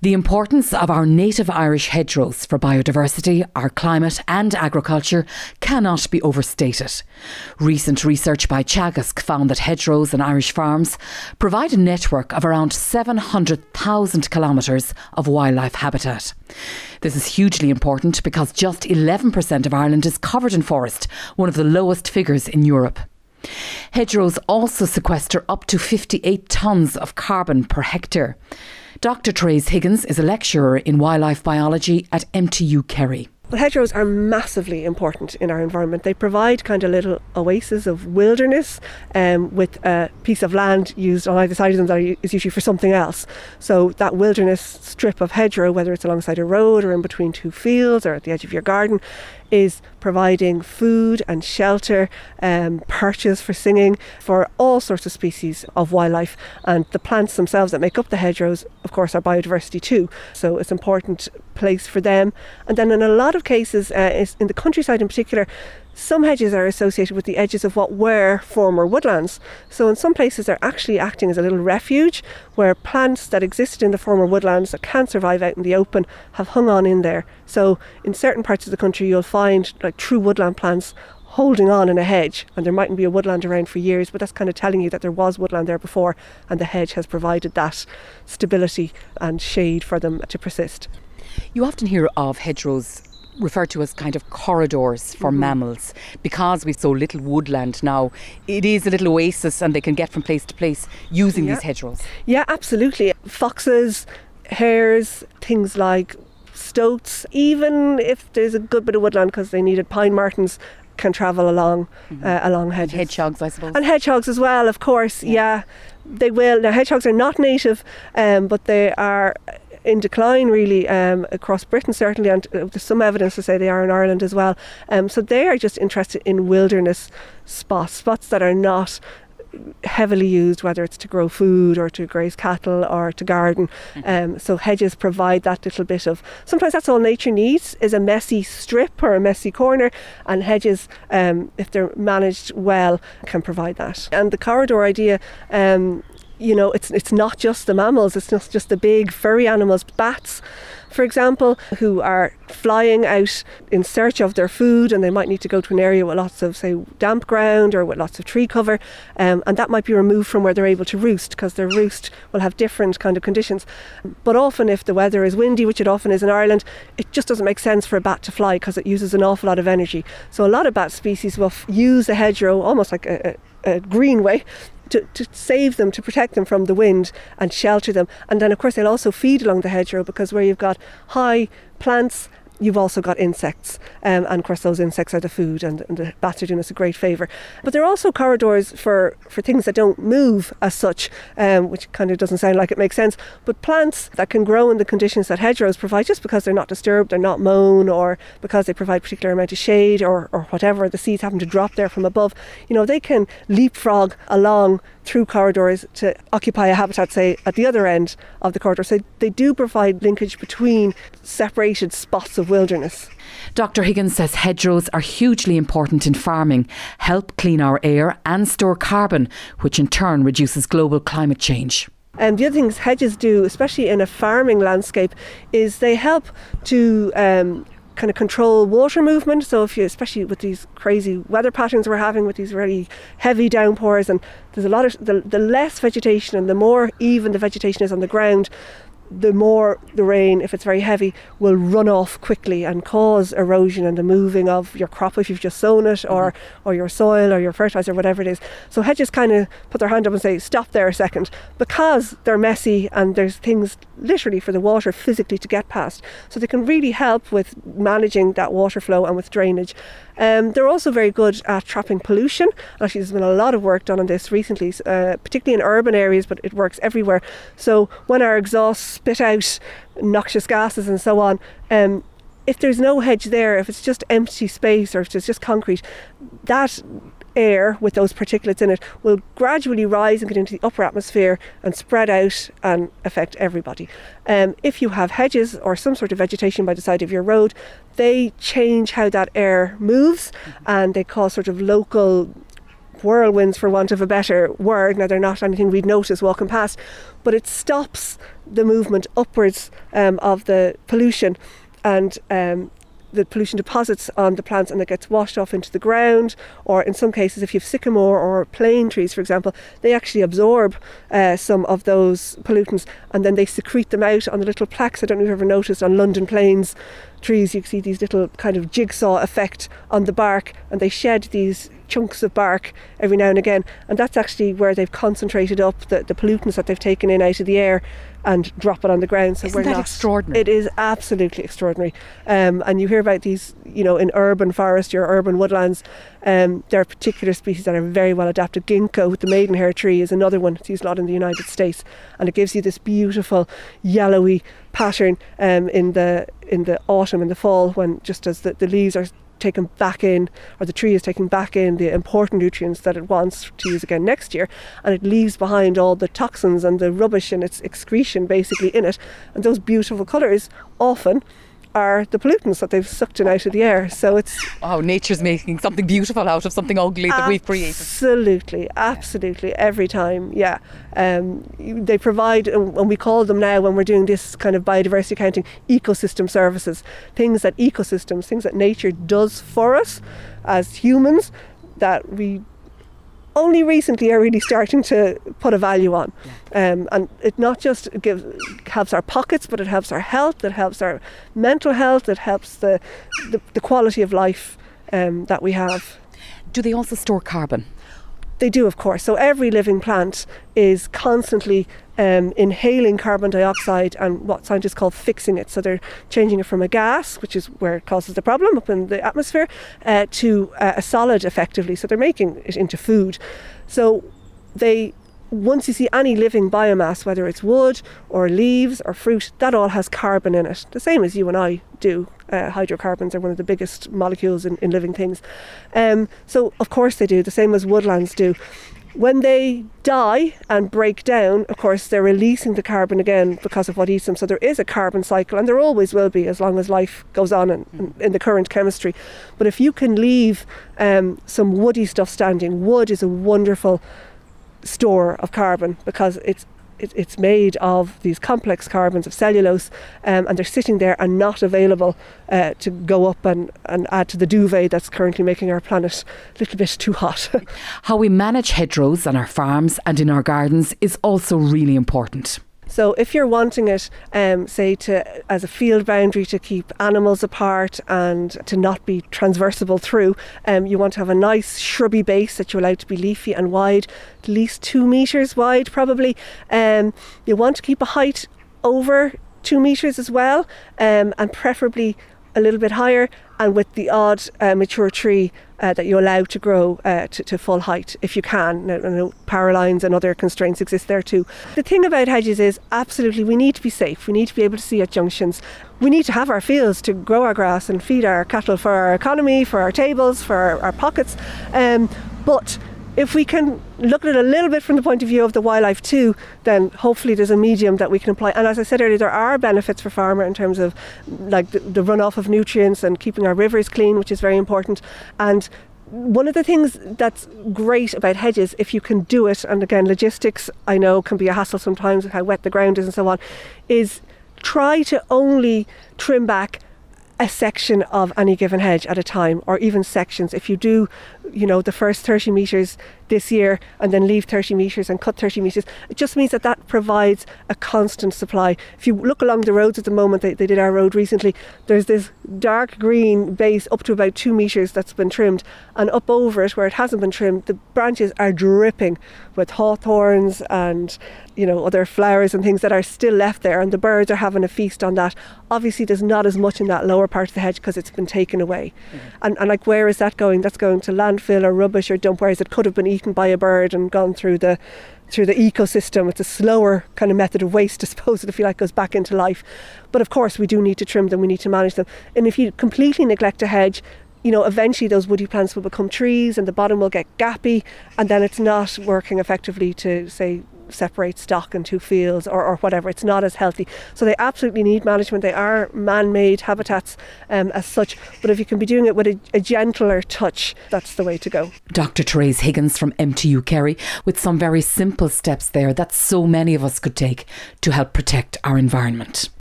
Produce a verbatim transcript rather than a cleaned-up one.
The importance of our native Irish hedgerows for biodiversity, our climate and agriculture cannot be overstated. Recent research by Teagasc found that hedgerows on Irish farms provide a network of around seven hundred thousand kilometres of wildlife habitat. This is hugely important because just eleven percent of Ireland is covered in forest, one of the lowest figures in Europe. Hedgerows also sequester up to fifty-eight tonnes of carbon per hectare. Doctor Therese Higgins is a lecturer in wildlife biology at M T U Kerry. Well, hedgerows are massively important in our environment. They provide kind of little oases of wilderness um, with a piece of land used on either side of them that is usually for something else. So that wilderness strip of hedgerow, whether it's alongside a road or in between two fields or at the edge of your garden, is providing food and shelter, um, perches for singing for all sorts of species of wildlife. And the plants themselves that make up the hedgerows, of course, are biodiversity too. So it's an important place for them. And then in a lot of cases, uh, in the countryside in particular, some hedges are associated with the edges of what were former woodlands. So in some places they're actually acting as a little refuge where plants that existed in the former woodlands that can't survive out in the open have hung on in there. So in certain parts of the country you'll find like true woodland plants holding on in a hedge, and there mightn't be a woodland around for years, but that's kind of telling you that there was woodland there before and the hedge has provided that stability and shade for them to persist. You often hear of hedgerows referred to as kind of corridors for mm-hmm. mammals. Because we've so little woodland now, it is a little oasis and they can get from place to place using yeah. these hedgerows. Yeah, absolutely. Foxes, hares, things like stoats, even if there's a good bit of woodland because they needed pine martens, can travel along mm-hmm. uh, along hedges. And hedgehogs, I suppose. And hedgehogs as well, of course, yeah. yeah. They will. Now, hedgehogs are not native, um, but they are in decline really um, across Britain certainly, and uh, there's some evidence to say they are in Ireland as well. Um, so they are just interested in wilderness spots, spots that are not heavily used, whether it's to grow food or to graze cattle or to garden. Mm-hmm. Um, so hedges provide that little bit of, sometimes that's all nature needs, is a messy strip or a messy corner, and hedges, um, if they're managed well, can provide that. And the corridor idea, um, you know, it's it's not just the mammals, it's not just the big furry animals. Bats, for example, who are flying out in search of their food, and they might need to go to an area with lots of, say, damp ground or with lots of tree cover, um, and that might be removed from where they're able to roost, because their roost will have different kind of conditions. But often if the weather is windy, which it often is in Ireland, it just doesn't make sense for a bat to fly because it uses an awful lot of energy. So a lot of bat species will f- use a hedgerow almost like a, a, a greenway To, to save them, to protect them from the wind and shelter them. And then of course they'll also feed along the hedgerow, because where you've got high plants, you've also got insects, um, and of course those insects are the food, and, and the bats are doing us a great favour. But there are also corridors for, for things that don't move as such, um, which kind of doesn't sound like it makes sense, but plants that can grow in the conditions that hedgerows provide, just because they're not disturbed, they're not mown, or because they provide a particular amount of shade, or, or whatever, the seeds happen to drop there from above, you know, they can leapfrog along through corridors to occupy a habitat, say, at the other end of the corridor. So they do provide linkage between separated spots of wilderness. Doctor Higgins says hedgerows are hugely important in farming, help clean our air and store carbon, which in turn reduces global climate change. And the other things hedges do, especially in a farming landscape, is they help to um, kind of control water movement. So if you, especially with these crazy weather patterns we're having with these really heavy downpours, and there's a lot of, the, the less vegetation and the more even the vegetation is on the ground, the more the rain, if it's very heavy, will run off quickly and cause erosion and the moving of your crop if you've just sown it, or mm-hmm. or your soil or your fertiliser, whatever it is. So hedges kind of put their hand up and say, stop there a second, because they're messy and there's things literally for the water physically to get past. So they can really help with managing that water flow and with drainage. Um, they're also very good at trapping pollution. Actually, there's been a lot of work done on this recently, uh, particularly in urban areas, but it works everywhere. So when our exhausts spit out noxious gases and so on, um, if there's no hedge there, if it's just empty space or if it's just concrete, that air with those particulates in it will gradually rise and get into the upper atmosphere and spread out and affect everybody. Um, if you have hedges or some sort of vegetation by the side of your road, they change how that air moves, and they cause sort of local whirlwinds, for want of a better word. Now, they're not anything we'd notice walking past, but it stops the movement upwards um, of the pollution and um, the pollution deposits on the plants, and it gets washed off into the ground. Or in some cases, if you have sycamore or plane trees, for example, they actually absorb uh, some of those pollutants, and then they secrete them out on the little plaques. I don't know if you've ever noticed on London planes trees, you can see these little kind of jigsaw effect on the bark, and they shed these chunks of bark every now and again, and that's actually where they've concentrated up the, the pollutants that they've taken in out of the air and drop it on the ground. So Isn't we're that not, extraordinary? It is absolutely extraordinary. Um, and you hear about these, you know, in urban forest or urban woodlands, um, there are particular species that are very well adapted. Ginkgo, the maidenhair tree, is another one. It's used a lot in the United States, and it gives you this beautiful yellowy pattern um, in the in the autumn and the fall, when just as the, the leaves are taken back in, or the tree is taking back in the important nutrients that it wants to use again next year, and it leaves behind all the toxins and the rubbish and its excretion basically in it, and those beautiful colours often are the pollutants that they've sucked in out of the air. So it's oh, nature's making something beautiful out of something ugly that we've created. Absolutely, absolutely, every time, yeah. Um, they provide, and we call them now, when we're doing this kind of biodiversity accounting, ecosystem services. Things that ecosystems, things that nature does for us as humans, that we only recently are really starting to put a value on. Yeah. Um, and it not just gives, helps our pockets, but it helps our health, it helps our mental health, it helps the, the, the quality of life um, that we have. Do they also store carbon? They do, of course. So every living plant is constantly um, inhaling carbon dioxide, and what scientists call fixing it. So they're changing it from a gas, which is where it causes the problem up in the atmosphere, uh, to uh, a solid effectively. So they're making it into food. So they, once you see any living biomass, whether it's wood or leaves or fruit, that all has carbon in it, the same as you and I do. Uh, hydrocarbons are one of the biggest molecules in, in living things. Um, so of course they do, the same as woodlands do. When they die and break down, of course they're releasing the carbon again because of what eats them. So there is a carbon cycle, and there always will be as long as life goes on in, in, in the current chemistry. But if you can leave um, some woody stuff standing, wood is a wonderful store of carbon because it's it, it's made of these complex carbons of cellulose, um, and they're sitting there and not available uh, to go up and, and add to the duvet that's currently making our planet a little bit too hot. How we manage hedgerows on our farms and in our gardens is also really important. So if you're wanting it, um, say, to as a field boundary to keep animals apart and to not be transversible through, um, you want to have a nice shrubby base that you allow to be leafy and wide, at least two metres wide probably. Um, you want to keep a height over two metres as well, um, and preferably a little bit higher, and with the odd uh, mature tree uh, that you allow to grow uh, to, to full height if you can. Now, now, power lines and other constraints exist there too. The thing about hedges is absolutely we need to be safe. We need to be able to see at junctions. We need to have our fields to grow our grass and feed our cattle for our economy, for our tables, for our, our pockets. Um, but if we can look at it a little bit from the point of view of the wildlife too, then hopefully there's a medium that we can apply. And as I said earlier, there are benefits for farmer in terms of like the, the runoff of nutrients and keeping our rivers clean, which is very important. And one of the things that's great about hedges, if you can do it, and again, logistics I know can be a hassle sometimes with how wet the ground is and so on, is try to only trim back a section of any given hedge at a time, or even sections. If you do, you know, the first thirty metres this year and then leave thirty metres and cut thirty metres, it just means that that provides a constant supply. If you look along the roads at the moment, they, they did our road recently, there's this dark green base up to about two metres that's been trimmed, and up over it where it hasn't been trimmed, the branches are dripping with hawthorns and, you know, other flowers and things that are still left there, and the birds are having a feast on that. Obviously there's not as much in that lower part of the hedge because it's been taken away. Mm-hmm. and, and like where is that going? That's going to landfill or rubbish or dump, whereas it could have been eaten by a bird and gone through the through the ecosystem. It's a slower kind of method of waste, I suppose, if you like, goes back into life. But of course we do need to trim them, we need to manage them. And if you completely neglect a hedge, you know, eventually those woody plants will become trees and the bottom will get gappy, and then it's not working effectively to, say, separate stock into fields or, or whatever. It's not as healthy. So they absolutely need management. They are man-made habitats um, as such, but if you can be doing it with a, a gentler touch, that's the way to go. Doctor Therese Higgins from M T U Kerry, with some very simple steps there that so many of us could take to help protect our environment.